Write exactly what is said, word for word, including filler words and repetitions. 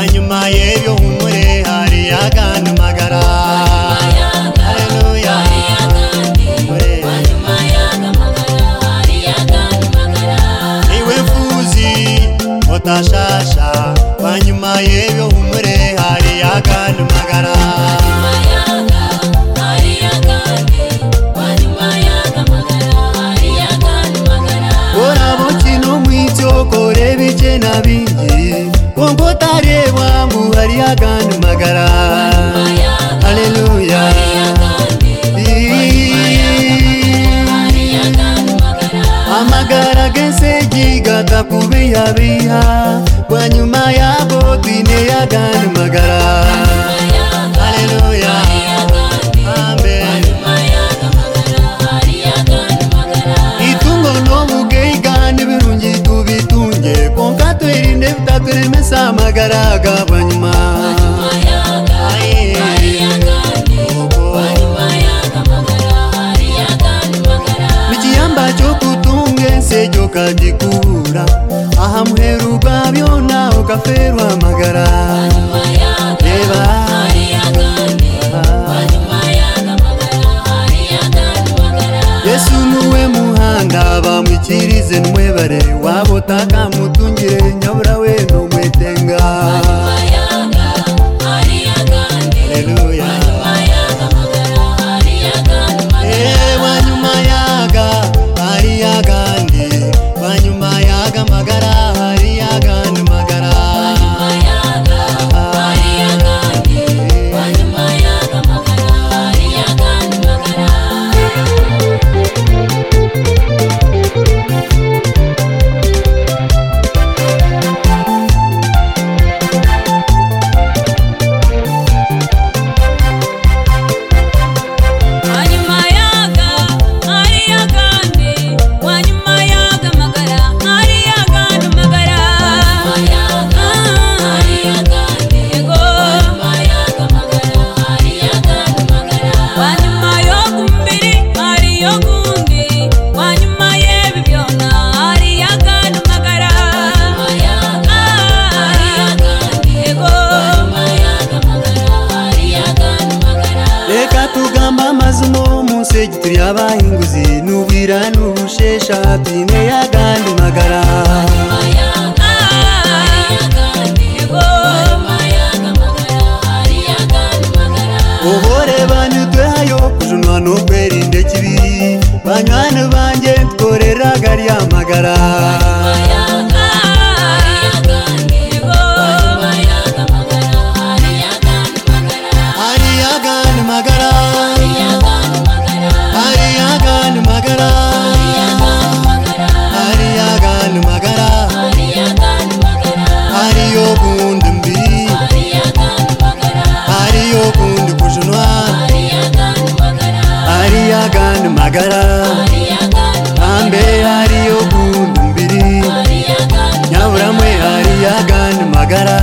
wanyuma y'ebyo humure hari agandi magara. Haleluya wanyuma y'aga magara hari agandi magara. Iwe mfuzi otashasha wanyuma y'ebyo humure hari agandi magara. Kore biche na bingi Wongo tarewa mbu hari agandi magara. Haleluya amagara gense gigata kubiha biha wanyuma yabo twine agandi magara. Haleluya amen. Itungo no mugeiga nibirungi tubitunge konka twirinde bitaturemesa amagara gabanyuma. Nikiyamba cyo kutunge sejo kagikura aha muheru bwabyo na ukaferwa amagara. Eba Yesu nuwe muhanda bamwikirize nwebare wabotaka mutungire nyabura we no mwetenga. Haleluya eh wanyuma yaga hari agandi wanyuma yaga magara hari agandi magara. Segitri abahinguzi nubira nubushesha twine agandi magara. Ohore banyutwe hayo kujunwa no kwerinde kibi banywana banje tkorera gari amagara. Hari agandi magara. Hari agandi magara. Hari agandi magara. Hari yogundi mbiri. Hari yogundi kujunwa. Hari agandi magara. Ambe hari yogundi mbiri. Nyabura mwe hari agandi magara.